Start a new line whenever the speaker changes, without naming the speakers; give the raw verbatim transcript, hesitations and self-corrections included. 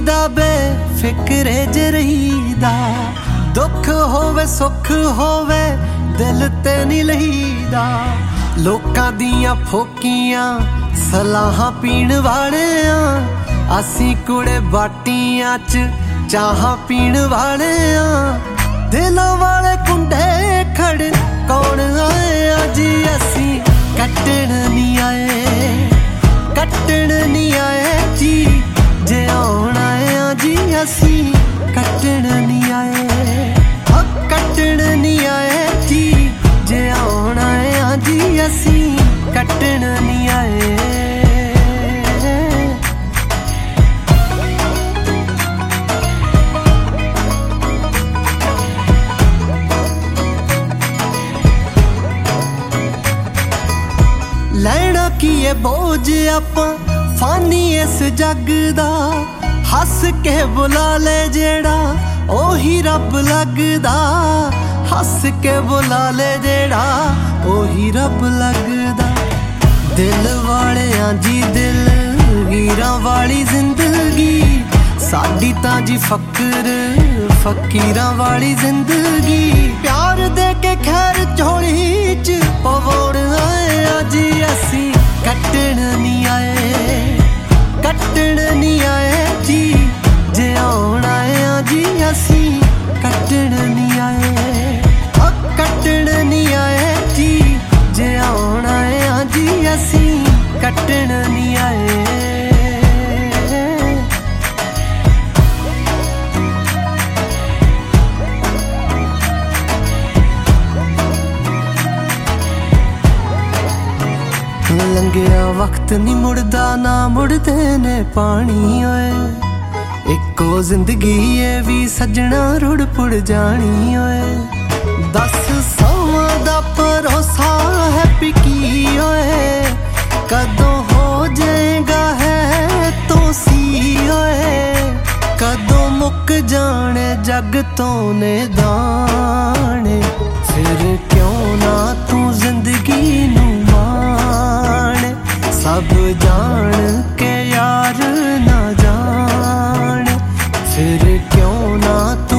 दा बेफिक्रे ज रहीदा, दुख होवे सुख होवे दिल ते नहीं लहीदा। लोकां दियां फोकियां सलाहां पीण वाले आ, असी कुड़े बाटियां च चाहां पीण वाले आ। दिलां वाले कुंडे खड़ कौन आए जी, असी कट्टण नहीं आए, कट्टण नहीं आए जी। जे आउण आए जी असी कट्टण नहीं आए, कट्टण नहीं आए जी। जे आउण आए जी असी कट्टण नहीं आए। लैना की है बोझ आपां फानी इस जग दा, हस के बुला ले जेड़ा ओही रब लगदा। हस के बुला ले जेड़ा ओही रब लगदा। दिल वाले जी दिल हीरां वाली जिंदगी, साडी तां जी फकर फकीरां वाली जिंदगी। प्यार दे के खैर झोली च पवाउण आए जी, असी कट्टण नहीं आए, कट्टण नहीं आए जी। जे आउण आए जी असी कट्टण नहीं आए, कट्टण नहीं आए जी। जे आउण आए जी असी कट्टण नहीं आए। लंघिया वक्त नहीं मुड़दा ना मुड़दे ने पानी ओए, इको जिंदगी ये भी सजना रुड़ पुड़ जानी ओए। दस सौवां दा भरोसा है पिकी ओए, कदों हो जाएगा है तो सी ओए। कदों मुक जाने जग तो ने दाने, फिर क्यों ना तू जिंदगी नू माणे। सब जान के यार ना जाने, फिर क्यों ना तू